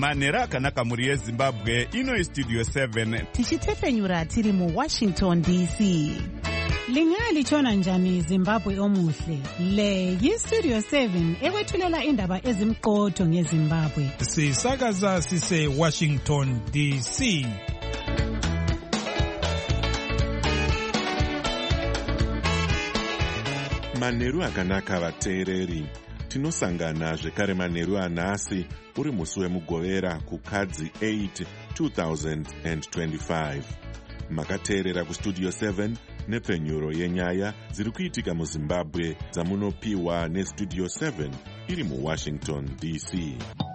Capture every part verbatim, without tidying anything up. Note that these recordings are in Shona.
manheru akanaka mhuri yezimbabwe. Ino studio seven tichitefenyura tiri muwashington D C. Lingalitshona njani Zimbabwe omuhle? Le yistudio seven ekwethulela indaba ezimqotho ngeZimbabwe. Sisakaza sise Washington D C. Manheru akanaka vateereri. Tinosangana zvekare manheru anhasi uri musi wemugovera kukadzi eight two thousand twenty-five. Makateerera kustudio seven nepfenyuro yenyaya dziri kuitika muZimbabwe dzamunopiwa nestudio seven iri muWashington D C.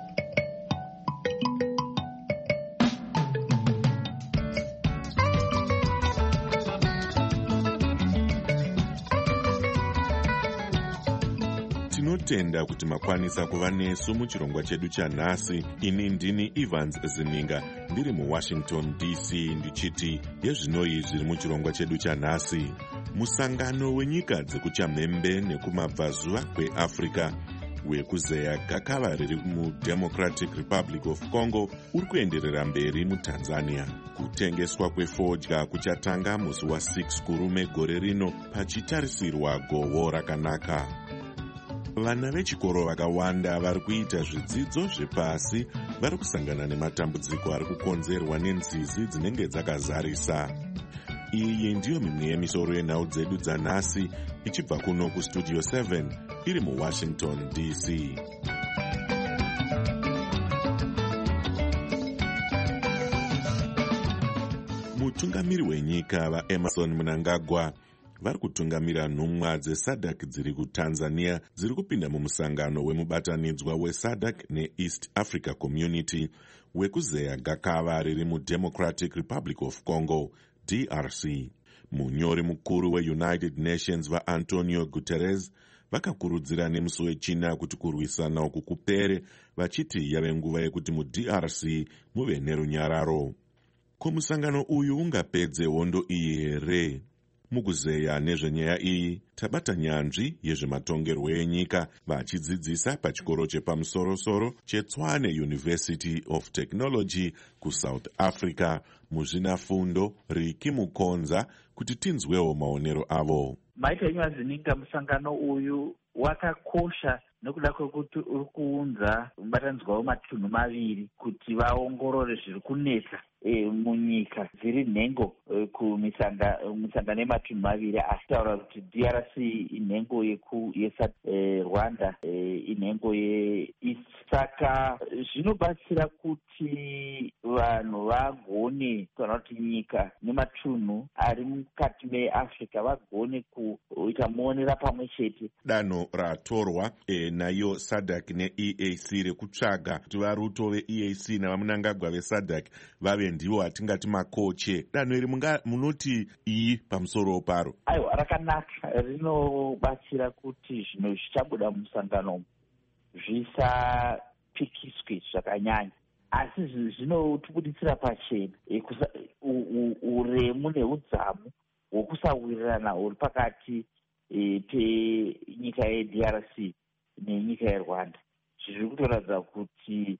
Tinotenda kuti makwanisa kuva nesu muchirongwa chedu chanhasi. Ini ndini Evans Zininga ndiri muWashington D C ndichiti yezvinoi zviri muchirongwa chedu chanhasi. Musangano wenyika dzekuchamhembe nekumabvazuva kweAfrica wekuzeya gakava riri muDemocratic Republic of Congo uri kuenderera mberi muTanzania. Kutengeswa kwefodya kuchatanga musi wa6 kurume gore rino pachitarisirwa gohwo rakanaka. Vana vechikoro vakawanda vari kuita zvidzidzo zvepasi vari kusangana nematambudziko ari kukonzerwa nenzizi dzinenge dzakazarisa. Iyi ndiyo mimwe yemisoro yenhau dzedu dzanhasi ichibva kuno kustudio seven iri muWashington D C. Mutungamiri wenyika vaEmerson Mnangagwa vari kutungamira nhumwa dzeSADC dziri kuTanzania dziri kupinda mumusangano wemubatanidzwa weSADC neEast Africa Community wekuzeya gakava riri muDemocratic Republic of Congo D R C. Munyori mukuru weUnited Nations vaAntonio Guterres vakakurudzira nemusi wechina kuti kurwisana uku kupere, vachiti yave nguva yekuti muD R C muve nerunyararo. Ko musangano uyu ungapedze hondo iyi here? Mukuzeya nezvenyaya iyi tabata nyanzvi yezvematongerwo enyika vachidzidzisa pachikoro chepamusoro-soro cheTshwane University of Technology kuSouth Africa muzvinafundo Riki Mukonza kuti tinzwewo maonero avo. Maita Zininga, musangano uyu wakakosha nekuda kwekuti uri kuunza mubatanidzwa wematunhu maviri kuti vaongorore zviri kunetsa e, munyika dziri nhengo e, kumisangano yematunhu maviri asitaura kuti D R C inhengo yeRwanda e, inhengo yeEast. Saka zvinobatsira kuti vanhu vagone kana kuti nyika nematunhu ari mukati meAfrica vagone kuita muonera pamwe chete. Danho ratorwa e, nayo SADC neE A C rekutsvaga kuti varuto veE A C navaMnangagwa veSADC vave ndivo atingati makoche. Danho iri munoti iyi pamusoro paro? Aiwa, rakanaka, rinobatsira kuti zvinhu zvichabuda mumusangano zvisapikiswe zvakanyanya, asi zvinotibuditsira pachena e, uremu neudzamu hwokusawirirana huri pakati e, penyika yeD R C nenyika yeRwanda. Zviri kutoratidza kuti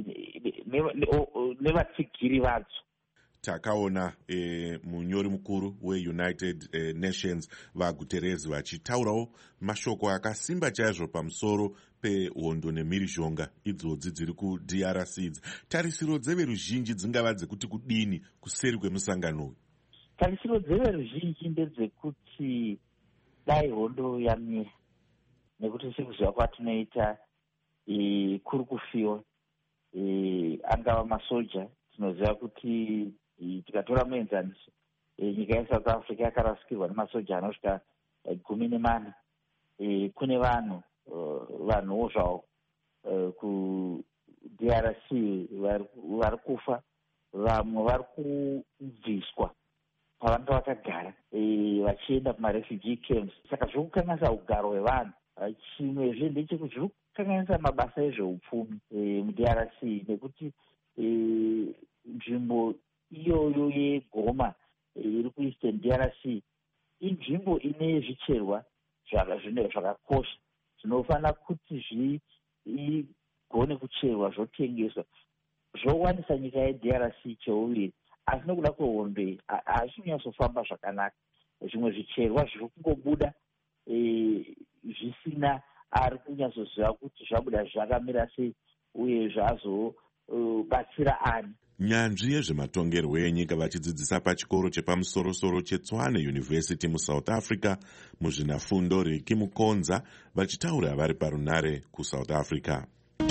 nevatsigiri vadzo. Takaona e, munyori mukuru weUnited e, Nations vaGuterres vachitaurawo mashoko akasimba chaizvo pamusoro pehondo nemhirizhonga idzodzi dziri kuD R C. Tarisiro dzeveruzhinji dzingava dzekuti kudini kuseri kwemusangano uyu? Tarisiro dzeveruzhinji ndedzekuti dai hondo yamira, nekuti sekuziva kwatinoita e, kuri kufiwa e, angava masoja. Tinoziva kuti e, tikatora muenzaniso e, nyika yeSouth Africa yakarasikirwa nemasoja anosvika e, gumi nemana. E, kune vanhu uh, vanhuwo zvavo uh, kuD R C vari kufa, vamwe vari kubviswa pavanenge vakagara e, vachienda kumarefugee camps. Saka zviri kukanganisa ugaro hwevanhu. Chimwezve ndechekuti zviri kukanganisa mabasa ezveupfumi e, muD R C nekuti e, nzvimbo iyoyo yeGoma iri kuEastern D R C inzvimbo ine zvicherwa zvakakosha zvinofanira kuti zvigone kucherwa zvotengeswa zvowanisa nyika yedh r c cheuviri, asi nokuda kwehondo iyi hazvisi kunyatsofamba zvakanaka. Zvimwe zvicherwa zviri kungobuda zvisina ari kunyatsoziva kuti zvabuda zvakamira sei uye zvazobatsira ani. Nyanzvi yezvematongerwo enyika vachidzidzisa pachikoro chepamusoro-soro cheTshwane University muSouth Africa muzvinafundo Riki Mukonza vachitaura vari parunare kuSouth Africa.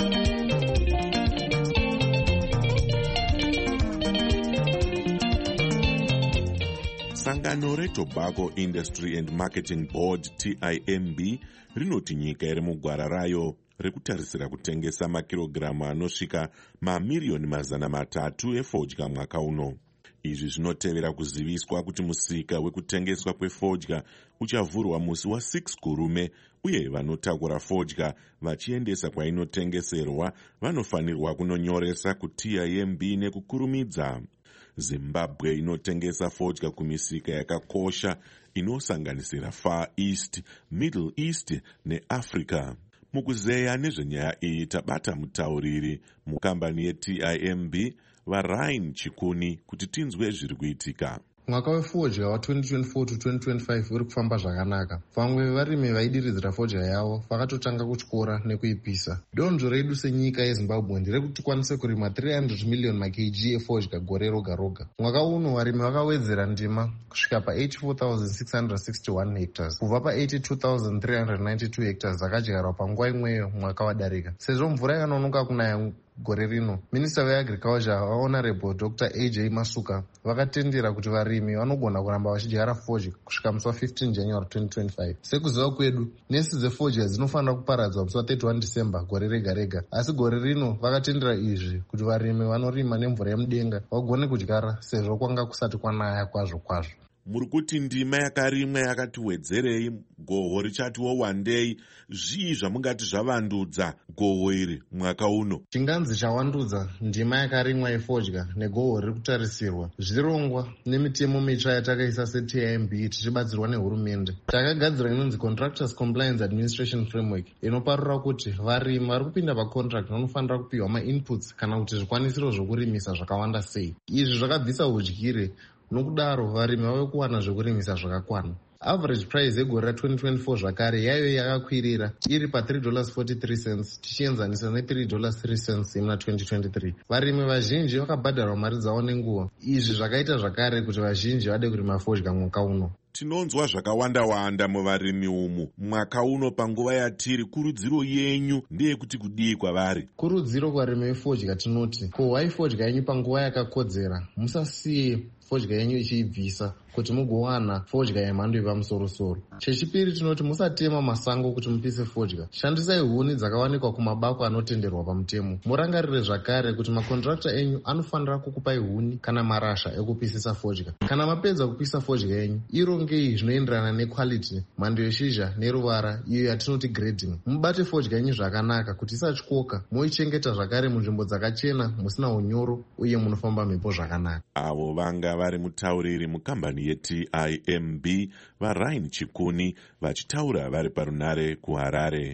Sangano reTobacco Industry and Marketing Board T I M B rinoti nyika iri mugwara rayo rekutarisira kutengesa makirogiramu anosvika mamiriyoni mazana matatu efodya mwaka uno. Izvi zvinotevera kuziviswa kuti musika wekutengeswa kwefodya uchavhurwa musi wa6 Gurume uye vanotakura fodya vachiendesa kwainotengeserwa vanofanirwa kunonyoresa ku-T I M B nekukurumidza. Zimbabwe inotengesa fodya kumisika yakakosha inosanganisira Far East, Middle East neAfrica. Mukuzeya nezvenyaya iyi tabata mutauriri mukambani ye-T I M B vaRyan Chikuni kuti tinzwe zviri kuitika. Mwaka wefodya wa-twenty twenty-four to twenty twenty-five uri kufamba zvakanaka. Vamwe vevarimi vaidiridzira fodya yavo vakatotanga kutyora nekuipisa. Donzvo redu senyika yeZimbabwe nderekuti tikwanise kurima three hundred million makg efodya gore roga roga. Mwaka uno varimi vakawedzera ndima kusvika pa-eighty-four thousand six hundred sixty-one hectares kubva pa-eighty-two thousand three hundred ninety-two hectares dzakadyarwa panguva imweyo mwaka wadarika. Sezvo mvura yakanonoka kunaya gore rino, Minister weAgriculture vaHonorable Doctor A J Masuka vakatendera kuti varimi vanogona kuramba vachidyara fodya kusvika musi wa-fifteen January twenty twenty-five. Sekuziva kwedu, nesi dzefodya dzinofanira kuparadzwa musi wa-thirty-one December gore rega rega, asi gore rino vakatendera izvi kuti varimi vanorima nemvura yemudenga vagone kudyara sezvo kwanga kusati kwanaya kwazvo kwazvo. Muri kuti ndima yakarimwa yakati wedzerei, gohwo richatiwo wandei, zvii zvamungati zvavandudza gohwo iri mwaka uno? Chinganzi chawandudza ndima yakarimwa yefodya negohwo riri kutarisirwa zvirongwa nemitemo mitsva yatakaisa se-T I M B tichibatsirwa nehurumende. Takagadzira inonzi Contractors Compliance Administration Framework inoparura kuti varimi vari kupinda pacontract vanofanira kupiwa ma-inputs kana kuti zvikwanisiro zvokurimisa zvakawanda sei. Izvi zvakabvisa udyire, nokudaro varimi vave kuwana zvokurimisa zvakakwana. Average price yegore ra-twenty twenty-four zvakare yayo yakakwirira iri pa-three dollars forty-three cents tichienzanisa ne-three dollars three cents imuna twenty twenty-three. Varimi vazhinji vakabhadharwa mari dzavo nenguva. Izvi zvakaita zvakare kuti vazhinji vade kurima fodya mwaka uno. Tinonzwa zvakawanda-wanda muvarimi umu. Mwaka uno panguva yatiri, kurudziro yenyu ndeyekuti kudii kwavari? Kurudziro kuvarimi vefodya tinoti, kohwai fodya yenyu panguva yakakodzera. Musasiye fodya yenyu ichiibvisa kuti mugowana fodya yemhando yepamusoro-soro. Chechipiri tinoti musatema masango kuti mupise fodya. Shandisai huni dzakawanikwa kumabako anotenderwa pamutemo. Murangarire zvakare kuti makontrakta enyu anofanira kukupai huni kana marasha ekupisisa fodya. Kana mapedza kupisa fodya yenyu, irongei zvinoenderana nequality, mhando yeshizha neruvara, iyo yatinoti grading. Mubate fodya yenyu zvakanaka kuti isatyoka, moichengeta zvakare munzvimbo dzakachena, musina unyoro uye munofamba mhepo zvakanaka. Avo vanga vari mutauriri mukambani ye-T I M B vaRyan Chikuni vachitaura vari parunare kuHarare.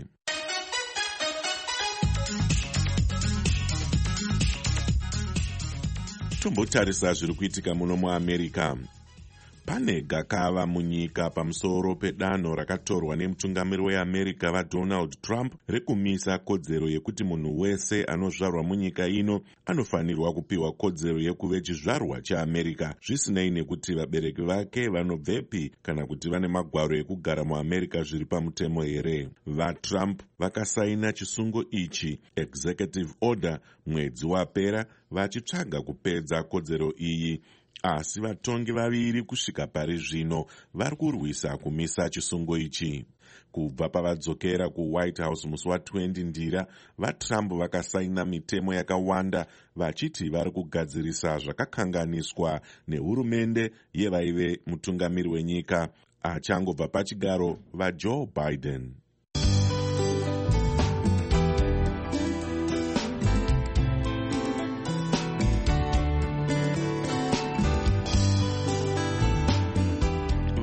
Tombotarisa zviri kuitika muno muAmerica. Pane gakava munyika pamusoro pedanho rakatorwa nemutungamiri weAmerica vaDonald Trump rekumisa kodzero yekuti munhu wese anozvarwa munyika ino anofanirwa kupiwa kodzero yekuve chizvarwa cheAmerica, zvisinei nekuti vabereki vake vanobvepi kana kuti vane magwaro ekugara muAmerica zviri pamutemo here. VaTrump vakasaina chisungo ichi, executive order, mwedzi wapera vachitsvaga kupedza kodzero iyi. Asi vatongi vaviri kusvika pari zvino vari kurwisa kumisa chisungo ichi. Kubva pavadzokera kuWhite House musi wa-twenty Ndira, vaTrump vakasaina mitemo yakawanda vachiti vari kugadzirisa zvakakanganiswa nehurumende yevaive mutungamiri wenyika achangobva pachigaro vaJoe Biden.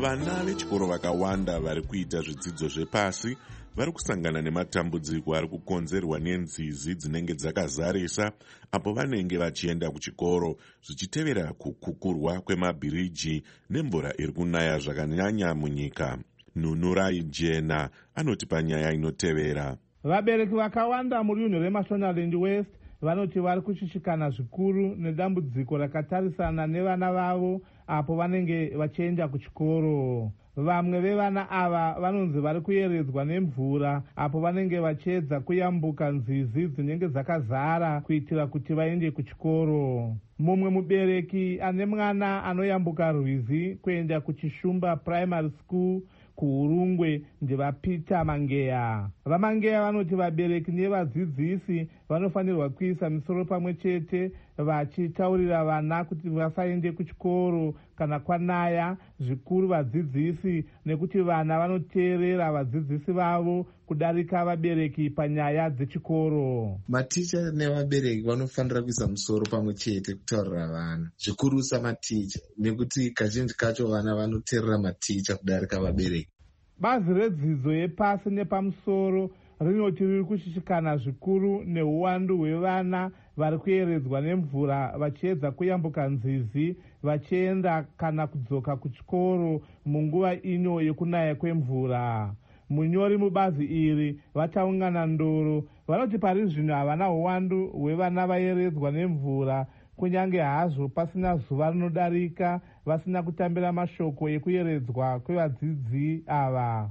Vana vechikoro vakawanda vari kuita zvidzidzo zvepasi vari kusangana nematambudziko ari kukonzerwa nenzizi dzinenge dzakazarisa apo vanenge vachienda kuchikoro, zvichitevera kukukurwa kwemabhiriji nemvura iri kunaya zvakanyanya munyika. Nunurai Jena anoti panyaya inotevera. Vabereki vakawanda muri Unhu reMashonaland West vanoti vari kushishikana zvikuru nedambudziko rakatarisana nevana vavo apo vanenge vachienda kuchikoro. Vamwe vevana ava vanonzi vari kuyeredzwa nemvura apo vanenge vachiedza kuyambuka nzizi dzinenge dzakazara kuitira kuti vaende kuchikoro. Mumwe mubereki ane mwana anoyambuka rwizi kuenda kuChishumba Primary School kuUrungwe ndevaPeter Mangeya. VaMangeya vanoti vabereki nevadzidzisi vanofanirwa kuisa misoro pamwe chete vachitaurira vana kuti vasaende kuchikoro kana kwanaya, zvikuru vadzidzisi, nekuti vana vanoteerera vadzidzisi vavo kudarika vabereki panyaya dzechikoro. Maticha nevabereki vanofanira kuisa musoro pamwe chete kutaurira vana, zvikurusa maticha, nekuti kazhinji kacho vana vanoteerera maticha kudarika vabereki. Bazi redzidzo yepasi nepamusoro rinoti riri kushishikana zvikuru neuwandu hwevana vari kuyeredzwa nemvura vachiedza kuyambuka nzizi vachienda kana kudzoka kuchikoro munguva ino yekunaya kwemvura. Munyori mubazi iri vataungana ndoro vanoti pari zvino havana uwandu hwevana vayeredzwa nemvura, kunyange hazvo pasina zuva rinodarika vasina kutambira mashoko ekuyeredzwa kwevadzidzi ava.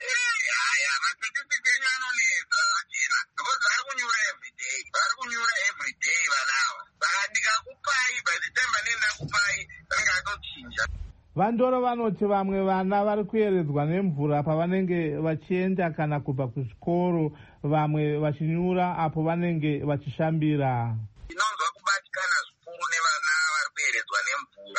Vandoro vanoti vamwe vana vari kuyeredzwa nemvura pavanenge vachienda kana kubva kuzvikoro, vamwe vachinyura apo vanenge vachishambira. Inonzwa kubatikana zvikuru nevana vari kuyeredzwa nemvura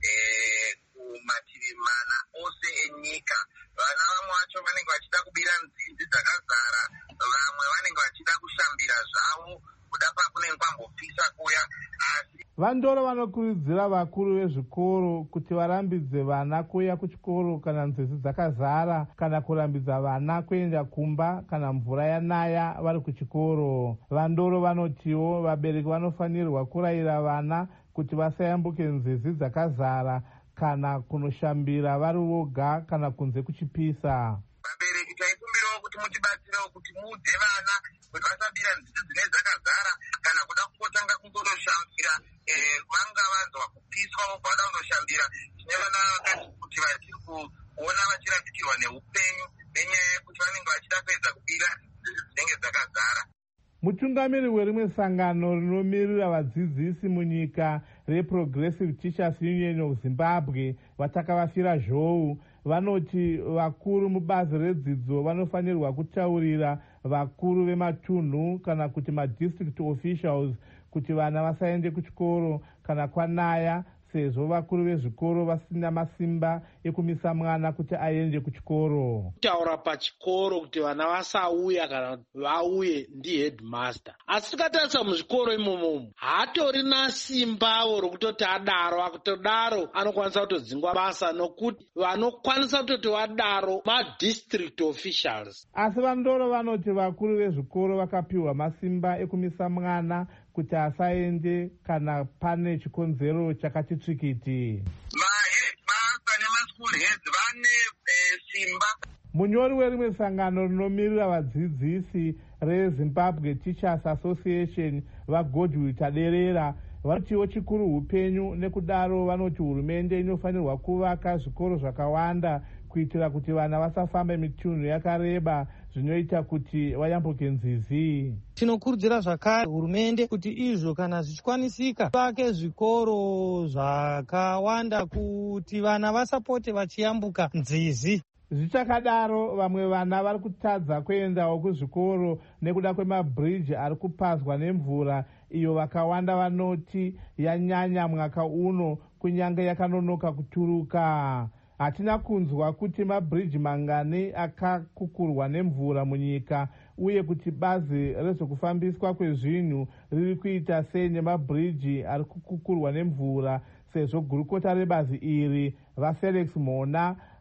kumativi mana ose enyika. Vana vamwe vacho vanenge vachida kubira nzizi dzakazara, vamwe vanenge vachida kushambira zvavo kuda pakunenge kwambopisa kuya. Asi Vandoro vanokurudzira vakuru vezvikoro kuti varambidze vana kuya kuchikoro kana nzizi dzakazara, kana kurambidza vana kuenda kumba kana mvura yanaya vari kuchikoro. Vandoro vanotiwo vabereki vanofanirwa kurayira vana kuti vasayambuke nzizi dzakazara kana kunoshambira vari voga kana kunze kuchipisa. Vabereki taikumbirawo kuti mutibatsirewo kuti muudze vana kuti vasabira nzizi dzinenge dzakazara kana kuda kutanga kungoshambira vanga vanzwa kupiswa vobva vada kundoshambira. Tine vana vakati kuti vachiri kuona vachirapikirwa neupenyu nenyaya yekuti vanenge vachida kuedza kubira nzizi dzinenge dzakazara. Mutungamiri werimwe sangano rinomirira vadzidzisi munyika reProgressive Teachers Union of Zimbabwe vatakavafira zhou vanoti vakuru mubazi redzidzo vanofanirwa kutaurira vakuru vematunhu kana kuti madistrict officials kuti vana vasaende kuchikoro kana kwanaya, sezvo vakuru vezvikoro vasina masimba ekumisa mwana kuti aende kuchikoro. Kutaura pachikoro kuti vana vasauya kana vauye ndiheadmaster. Asi tikatarisa muzvikoro imomo hatorina simbawo rokutoti adaro, akutodaro anokwanisa kutodzingwa basa, nokuti vanokwanisa kutoti vadaro madistrict officials. Asi vandoro vanoti vakuru vezvikoro vakapiwa masimba ekumisa mwana kuti asaende kana pane chikonzero chakati tsvikiti. Maheadmaster nemaschool heads vane simba. Munyori werimwe sangano rinomirira vadzidzisi reZimbabwe Teachers Association vaGodwill Taderera vanotiwo chikuru upenyu, nekudaro vanoti hurumende inofanirwa kuvaka zvikoro zvakawanda kuitira kuti vana vasafambe mitunhu yakareba zvinoita kuti vayambuke nzizi. Tinokurudzira zvakare hurumende kuti izvo kana zvichikwanisika vake zvikoro zvakawanda kuti vana vasapote vachiyambuka nzizi. Zvichakadaro vamwe vana vari kutadza kuendawo kuzvikoro nekuda kwemabhiriji ari kupazwa nemvura iyo vakawanda vanoti yanyanya mwaka uno kunyange yakanonoka kuturuka. Hatina kunzwa kuti mabhiriji mangani akakukurwa nemvura munyika uye kuti bazi rezvekufambiswa kwezvinhu riri kuita sei nemabhiriji ari kukukurwa nemvura, sezvo gurukota rebazi iri vaFelix Mona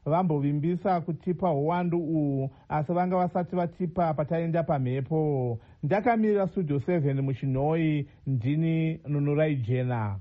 vambovimbisa kutipa uwandu uhu, asi vanga vasati vatipa pataenda pamhepo. Ndakamirira studio seven muchinhoi, ndini Nunurai Jena.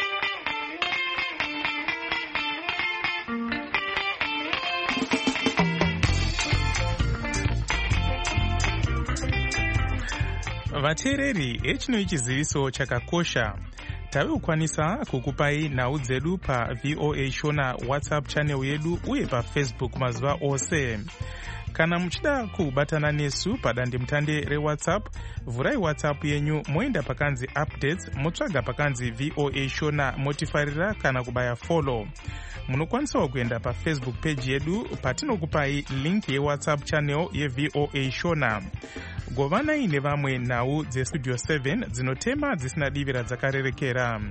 Vateereri, echino chiziviso chakakosha. Tave kukwanisa kukupai nhau dzedu pa V O A Shona WhatsApp channel yedu uye pa Facebook mazuva ose. Kana muchida kubatana nesu padandemutande reWhatsApp, vurai WhatsApp yenyu moenda pakanzi updates, motsvaga pakanzi V O A Shona, motifarira kana kubaya follow. Munokwanisawo kuenda pa Facebook page yedu patinokupai link yeWhatsApp channel ye V O A Shona. Govanai nevamwe nhau dzestudio seven dzinotema dzisina divi radzakarerekera.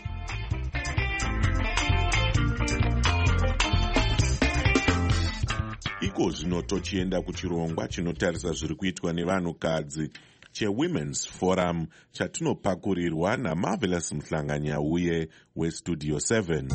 Iko zvino tochienda kuchirongwa chinotarisa zviri kuitwa nevanhukadzi cheWomen's Forum chatinopakurirwa naMarvelous Mhlanganyauye weStudio seven.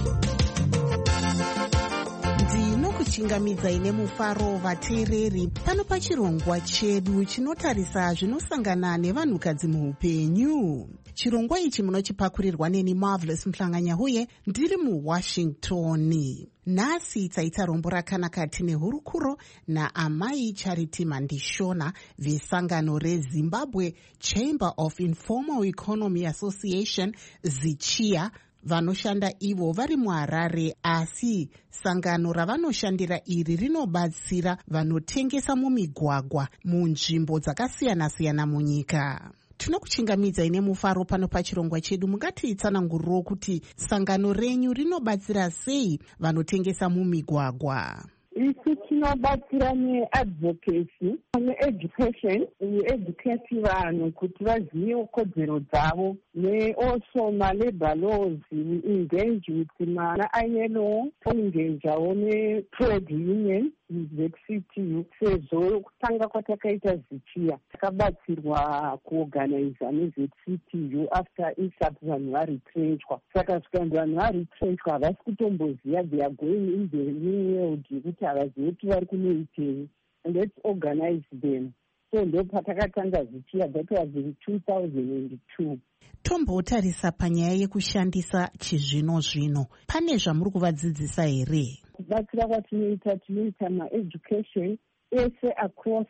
Ndinokuchingamidzai nemufaro vateereri pano pachirongwa chedu chinotarisa zvinosangana nevanhukadzi muupenyu. Chirongwa ichi munochipakurirwa neni Marvelous Mhlanganyauye ndiri muWashington. Nhasi taita rombo rakanaka tine hurukuro naamai Charity Mandishona vesangano reZimbabwe Chamber of Informal Economy Association ZICHIA, vanoshanda ivo vari muHarare, asi sangano ravanoshandira iri rinobatsira vanotengesa mumigwagwa munzvimbo dzakasiyana-siyana munyika. Tinokuchingamidzai nemufaro pano pachirongwa chedu. Mungatiitsananguriro kuti sangano renyu rinobatsira sei vanotengesa mumigwagwa? Isu tinobatsira neadvocacy needucation, educate vanhu kuti vazive kodzero dzavo, nealso malabor laws. We engage with mana-I L O, toengagewo netrade union zveCTU. Sezvo kutanga kwatakaita ZICHIA takabatsirwa kuorganiza nezveCTU after isati vanhu varetrenchwa. Saka zvikanzi vanhu varetrenchwa havasi kutomboziva they are going in the new world yekuti havazivi kuti vari kunoitei, and let's organize them. So ndo patakatanga ZICHIA, that was in two thousand two. Tombotarisa panyaya yekushandisa chizvino zvino, pane zvamuri kuvadzidzisa here? Kubatsira kwatinoita tinoita ma-education ese across,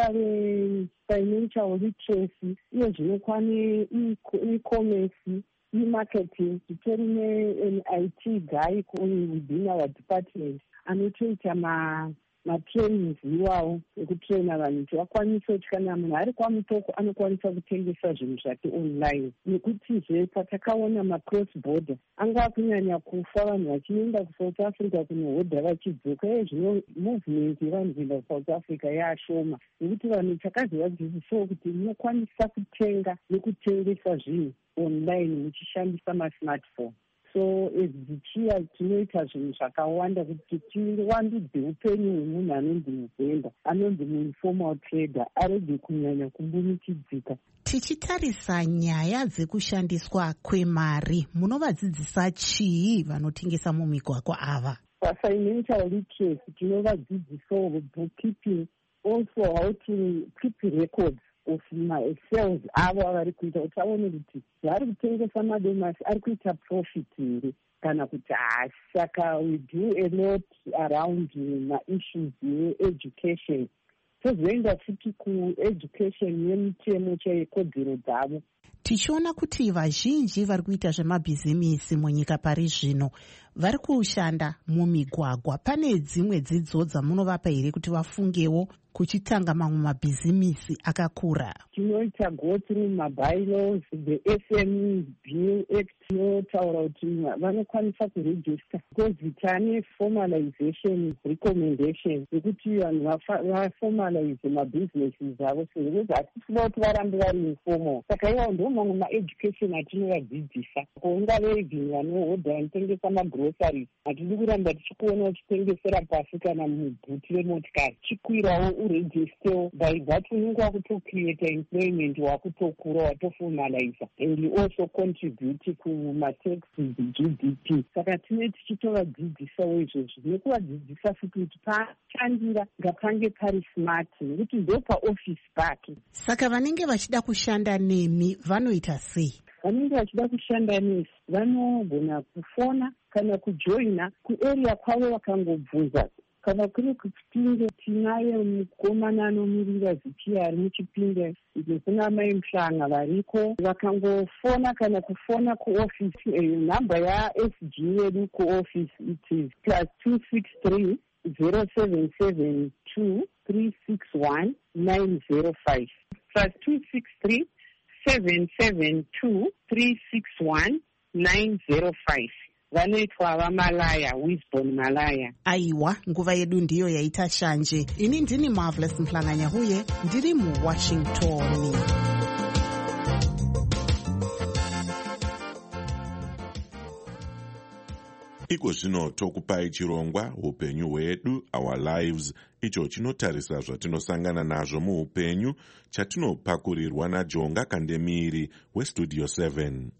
ingave financial literacy, iyo zvinokwane e-commerce, e-marketing. Titori ne-an I T guy within our department anotoita ma matrainings iwawo ekutraina vanhu kuti vakwanise kuti kana munhu ari kwamutoko anokwanisa kutengesa zvinhu zvake online. Nekutizve patakaona macross border anga kunyanya kufa vanhu vachienda kuSouth Africa kunohodha vachidzoka, iye zvino movement yevanhu kuenda kuSouth Africa yaashoma, nekuti vanhu takazovadzidzisawo kuti munokwanisa kutenga nekutengesa zvinhu online muchishandisa masmartphone. So ZICHIA tinoita zvinhu zvakawanda kuti tiwandudze upenyu hwemunhu anonzi muvenda, anonzi muinformal trader, arege kunyanya kumbunikidzika. Tichitarisa nyaya dzekushandiswa kwemari, munovadzidzisa chii vanotengesa mumigwagwa ava? Financial literacy tinovadzidzisawo bookkeeping, also how to keep records of my sales avo avari kuita, kuti aone kuti vari kutengesa madomasi ari kuita profit here kana kuti haasi. Saka we do a lot around maissues yeeducation. Tozoenda futi kueducation yemitemo chaikodzero dzavo. Tichiona kuti vazhinji vari kuita zvemabhizimisi munyika pari zvino vari kushanda mumigwagwa. Pane dzimwe dzidzo dzamunovapa here kuti vafungewo kuchitanga mamwe mabhizimisi akakura? Tinoita go through mabylaws, the S M E Bill Act inotaura kuti vanokwanisa kuregister, because tane formalization recommendation yekuti vanhu vaformalize mabusinesses avo, because hatisi kuti varambe vari informal. Saka ivo ndo mamwe maeducation atinovadzidzisa ungave even vanohodha vanotengesa magroceries. Hatidi kuramba tichikuona uchitengesera pasi kana mubhuti remotikari chikwirawo uregistewo. By that unenge wakutocreata employment, wakutokura, watofomaliza and also contribute kumataxes G D P. Saka tine tichitovadzidzisawo izvozvo nekuvadzidzisa futi kuti pashandira ngapange pari smart nekuti ndo paoffice pake. Saka vanenge vachida kushanda nemi vanoita sei? Vanenge vachida kushanda nesi vanogona kufona kana kujoina kuarea kwavo vakangobvunza. Kana kuri kuchipinge tinaye mukomana anomirira zichiya ari muchipinge kuna mai Mhlanga variko vakangofona kana kufona kuofisi. Namba yaS G yedu kuofisi it is plus two six three zero seven seven two three six one nine zero five plus two six three seven seven two three six one nine zero five. Vanoitwa vamalaya, Wisbon Malaya. Aiwa, nguva yedu ndiyo yaita shanje. Ini ndini Marvelous Mhlanganyahuye, ndiri muWashington. Iko zvino tokupai chirongwa upenyu hwedu, our lives, icho chinotarisa zvatinosangana nazvo muupenyu, chatinopakurirwa naJonga Kandemiri weStudio seven.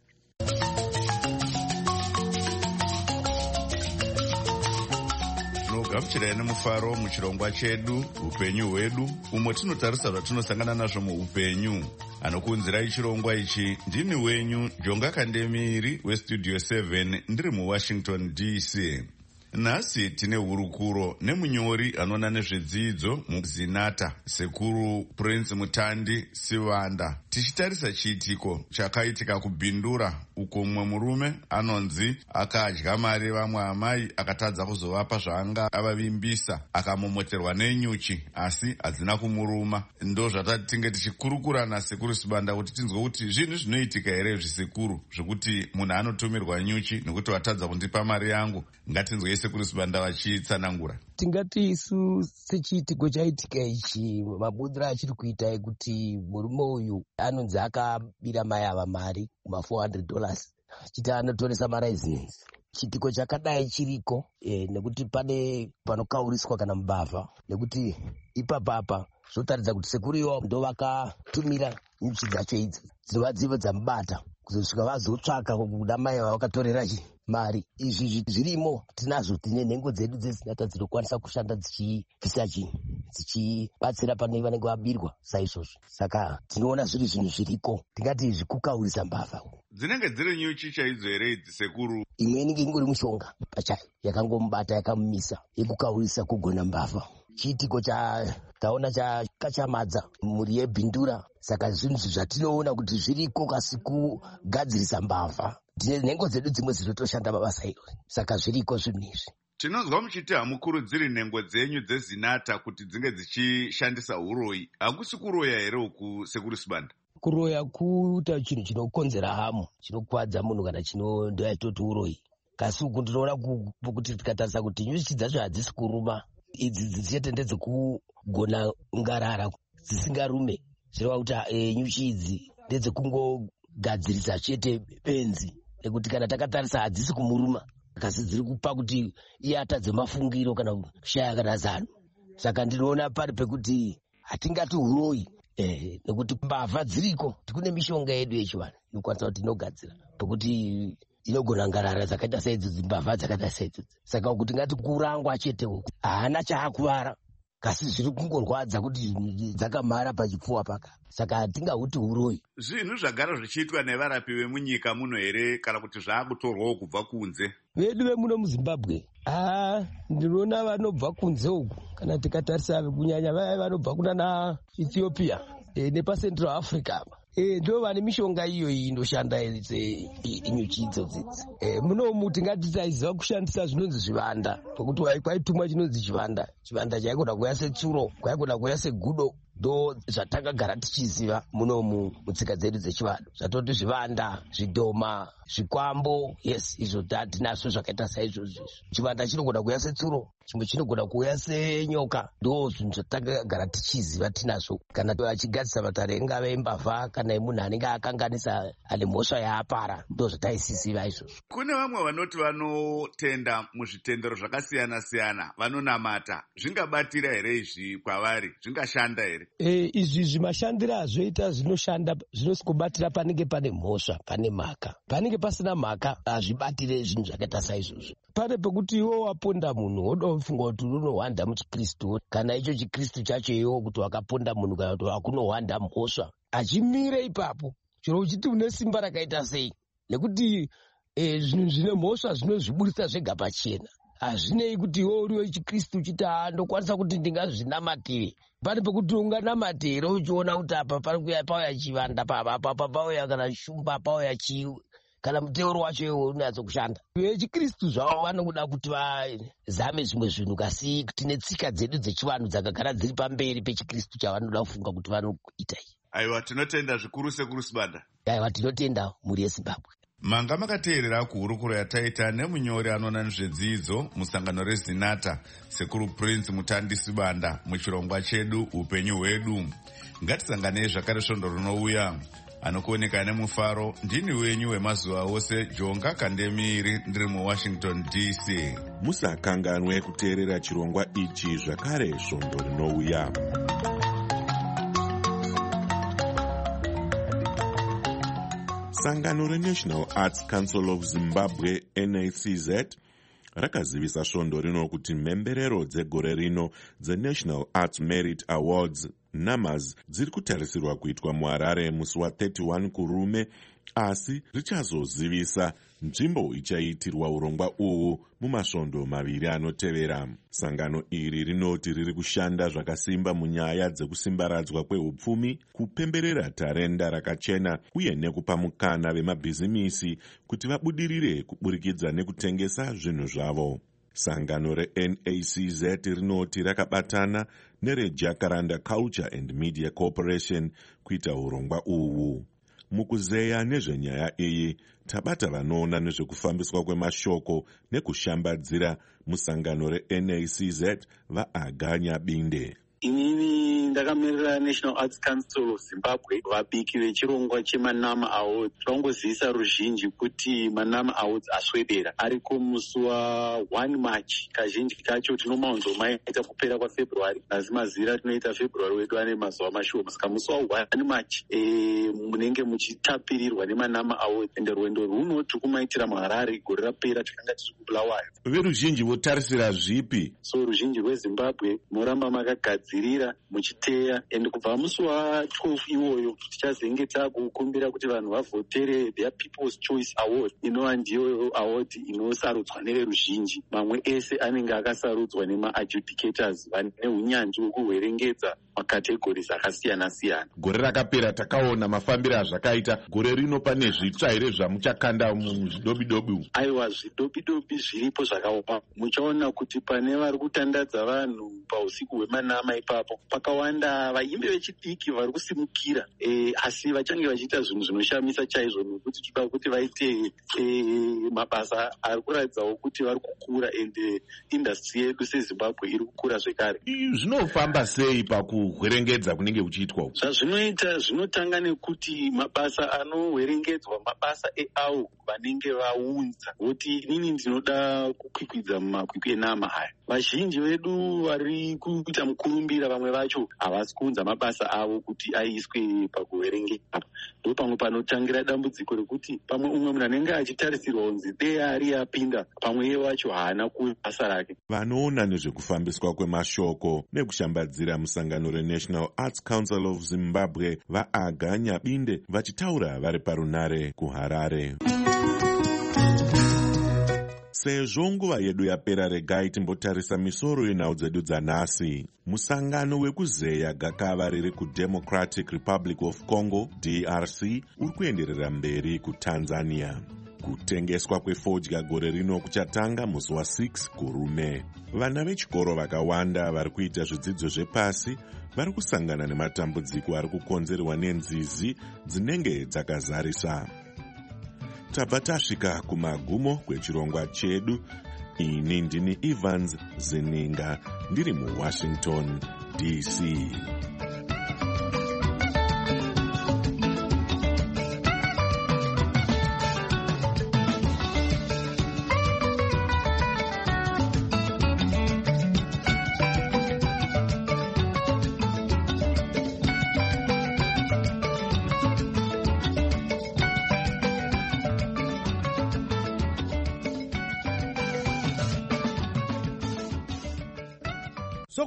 Gamuchirai nemufaro muchirongwa chedu upenyu hwedu, umo tinotarisa zvatinosangana nazvo muupenyu. Anokuunzirai chirongwa ichi ndini wenyu Jonga Kandemiri weStudio seven, ndiri muWashington D C. Nhasi tine hurukuro nemunyori anoona nezvedzidzo muZinata, Sekuru Prince Mutandi Sivanda. Tichitarisa chiitiko chakaitika kubhindura uko mumwe murume anonzi akadya mari vamwe amai akatadza kuzovapa zvaanga avavimbisa akamomoterwa nenyuchi asi hadzina kumuruma. Ndo zvatatinge tichikurukura naSekuru Sivanda kuti tinzwe kuti zvinhu zvinoitika here zvisekuru zvekuti munhu anotumirwa nyuchi nekuti watadza kundipa mari yangu. Ngatinzwe Sekuru Sivanda vachitsanangura. Tingati isu sechiitiko chaitika ichi mabudiro achiri kuita ekuti murume uyu anonzi akabira mai ava mari kuma four hundred dollars chiti anotoresa maraizinesi. Chiitiko chakadai chiriko e, nekuti pane panokauriswa kana mbavha nekuti ipapapa zvotaridza kuti sekuru iwo ndo vakatumira nyuchi dzacho idzi dzinova dzivo dzamubata kuzosvika vazotsvaka kuda mai vavakatorera mari. Izvi zvirimo tinazvo, tine nhengo dzedu dzezinata dzinokwanisa kushanda dzichipisa chinhu dzichibatsira pane vanenge vabirwa saizvozvo. Saka tinoona zviri zvinhu zviriko, tingati zvikukaurisa mbavha. Dzinenge dziri nyuchi chaidzo here idzi sekuru? Imwe inenge ingori mushonga pachayo yakangomubata yakamumisa yekukaurisa kugona mbavha. Chiitiko chataona chakachamadza mhuri yebhindura. Saka zvinhu zvatinoona kuti zviriko kasi kugadzirisa mbavha. Tine nhengo dzedu dzimwe dzinotoshanda mabasa irori, saka zviriko zvinhu izvi. Tinonzwa muchiti hamukurudziri nhengo dzenyu dzezinata kuti dzinge dzichishandisa uroyi. Hakusi kuroya here uku Sekuru Sivanda? Kuroya kuita chinhu chinokonzera hamo, chinokwadza munhu kana chino ndoyatoti uroyi. Kasi uku tinoona kuti tikatarisa kuti nyuchi dzacho hadzisi kuruma, idzi dzichete ndedzekugona ngarara dzisingarume. Zvireva kuti e, nyuchi idzi ndedzekungogadzirisa chete benzi, nekuti kana takatarisa hadzisi kumuruma, kasi dziri kupa kuti iye atadze mafungiro kana kushaya kana zano. Saka ndinoona pari pekuti hatingati uroyi, eh, nekuti mbavha dziriko, tikune mishonga yedu yechivanhu inokwanisa kuti inogadzira pekuti inogona ngarara dzakaita saidzodzi, mbavha dzakaita saidzodzi. Saka kuti ngati kurangwa chete uku haana chaakuvara, kasi zviri kungorwadza kuti dzakamhara pachipfuwa paka. Saka hatingahuti uroyi. Zvinhu zvagara zvichiitwa nevarapi vemunyika muno here kana kuti zvaakutorwawo kubva kunze? Vedu vemuno muZimbabwe, ah, ndinoona vanobva kunze uku, kana tikatarisa kunyanya vaya vanobva kunana Ethiopia e, nepaCentral Africa apa. E, ndo vane mishonga iyo inoshanda nyuchi idzodzi. E, munomu tingati taiziva kushandisa zvinonzi zvivanda, pekuti kwaitumwa chinonzi chivanda. Chivanda chaigona kuya setsuro, kwaigona kuya segudo, ndo zvatakagara tichiziva munomu mutsika dzedu dzechivanhu, zvatoti zvivanda, zvidhoma, zvikwambo. Yes, izvo tinazvo zvakaita saizvozvo. Chivanda chinogona kuuya setsuro, chimwe chinogona kuuya senyoka. Ndo zvinhu zvatakagara tichiziva tinazvo. Kana achigadzisa matare engave embavha kana emunhu anenge akanganisa ane mhosva yaapara, ndo zvataisiziva izvozvo. Kune vamwe vanoti vanotenda muzvitendero zvakasiyana siyana, vanonamata. Zvingabatira here izvi kwavari? Zvingashanda here? E, izvi zvimashandiro azvoita zvinoshanda, zvinosigobatira panenge pane mhosva, pane mhaka. Panenge pasina mhaka hazvibatire zvinhu zvakaita saizvozvo. Pane pekuti iwo waponda munhu woda kufunga kuti unohwanda muchikristu, kana icho chikristu chacho iwo kuti wakaponda munhu kana kuti wakunohwanda mhosva, achimire ipapo chero uchiti une simba rakaita sei, nekuti e, zvinhu zvine mhosva zvinozviburitsa zvega pachena. Hazvinei kuti iwo uri wechikristu uchiti ndokwanisa kuti ndingazvinamatire. Pane pekuti unganamatire uchiona kuti apa pari kuuya pauya chivanda, apa pauya kana shumba, pauya chii, kana muteuro wacho iwo unatso kushanda. Vechikristu zvavo vanoda kuti vazame zvimwe zvinhu, kasi tine tsika dzedu dzechivanhu dzakagara dziri pamberi pechikristu chavanoda kufunga kuti vanoita. Aiwa, tinotenda zvikuru sekuru Sibanda. Aiwa, tinotenda mhuri yeZimbabwe. Manga makateerera kuhurukuro yataita nemunyori anoona nezvedzidzo musangano rezinata sekuru Prince Mutandi Sibanda muchirongwa chedu upenyu hwedu. Ngatisanganei zvakare svondo rinouya. Anokuoneka nemufaro ndini wenyu wemazuva ose Jonga Kandemiri, ndiri muWashington D C. Musakanganwe kuteerera chirongwa ichi zvakare svondo rinouya. Sangano reNational Arts Council of Zimbabwe N A C Z rakazivisa svondo rino kuti mhemberero dzegore rino dzeNational Arts Merit Awards NAMAs dziri kutarisirwa kuitwa muHarare musi wa31 kurume, asi richazozivisa nzvimbo ichaitirwa urongwa uhu mumasvondo maviri anotevera. Sangano iri rinoti riri kushanda zvakasimba munyaya dzekusimbaradzwa kwehupfumi, kupemberera tarenda rakachena uye nekupa mukana vemabhizimisi kuti vabudirire kuburikidza nekutengesa zvinhu zvavo. Sangano reN A C Z rinoti rakabatana nereJacaranda Culture and Media Corporation kuita urongwa uhu. Mukuzeya nezvenyaya iyi, tabata vanoona nezvekufambiswa kwemashoko nekushambadzira musangano reN A C Z vaAganya Binde. Inini ndakamirira National Arts Council of Zimbabwe, vabiki vechirongwa chemanama awards. Zvangozivisa ruzhinji kuti manama awards aswedera, ariko musi wa1 March. Kazhinji kacho tinomaunzo maita kupera kwaFebruary, asi mazira tinoita February wedu ane mazuva mashoma. Saka musi wa1 March e, munenge muchitapirirwa nemanama awards, ende rwendo runo tikumaitira muHarare. Gore rapera tikanga tiri kuBulawayo. Veruzhinji votarisira zvipi? So ruzhinji rweZimbabwe moramba makagadzirira muchiteya, ende kubva musi wa12 iwoyo tichazenge takukumbira kuti vanhu vavhotere their People's Choice Award, inova ndiyo award inosarudzwa neveruzhinji. Mamwe ese anenge akasarudzwa nemaadjudicators vane unyanzvi hwekuhwerengedza makategories akasiyana siyana. Gore rakapera takaona mafambiro azvakaita. Gore rino pane zvitsva here zvamuchakanda muzvidobidobi? Aiwa, zvidobidobi zviripo zvakaoma. Muchaona kuti pane vari kutandadza vanhu pausiku hwemanama ipapo pakawanda vaimbi vechidiki vari kusimukira, e, asi vachange vachiita zvinhu zvinoshamisa chaizvo, nekuti toda kuti vaite e, mabasa ari kuratidzawo kuti vari kukura, ende industry yedu seZimbabwe iri kukura zvekare. Zvinofamba sei pakuhwerengedza kunenge kuchiitwa? Zvazvinoita zvinotanga nekuti mabasa anohwerengedzwa mabasa eavo vanenge vaunza, kuti inini ndinoda kukwikwidza mumakwikwi enama aya. Vazhinji vedu vari kuita mukurumbira, vamwe vacho havasi kuunza mabasa avo kuti aiswe pakuhwerengera. Ndo pamwe panotangira dambudziko rekuti pamwe umwe munhu anenge achitarisirwa kunzi dei ari apinda, pamwe iye wacho haana kubasa rake. Vanoona nezvekufambiswa kwemashoko nekushambadzira musangano reNational Arts Council of Zimbabwe vaAganya Binde vachitaura vari parunare kuHarare. Sezvo nguva yedu yapera, regai timbotarisa misoro yenhau dzedu dzanhasi. Musangano wekuzeya gakava riri kuDemocratic Republic of Congo D R C uri kuenderera mberi kuTanzania. kutengeswa kwefodya gore rino kuchatanga musi wa6 kurume. Vana vechikoro vakawanda vari kuita zvidzidzo zvepasi vari kusangana nematambudziko ari kukonzerwa nenzizi dzinenge dzakazarisa. Tabva tasvika kumagumo kwechirongwa chedu. Ini ndini Evans Zeninga ndiri muWashington D C.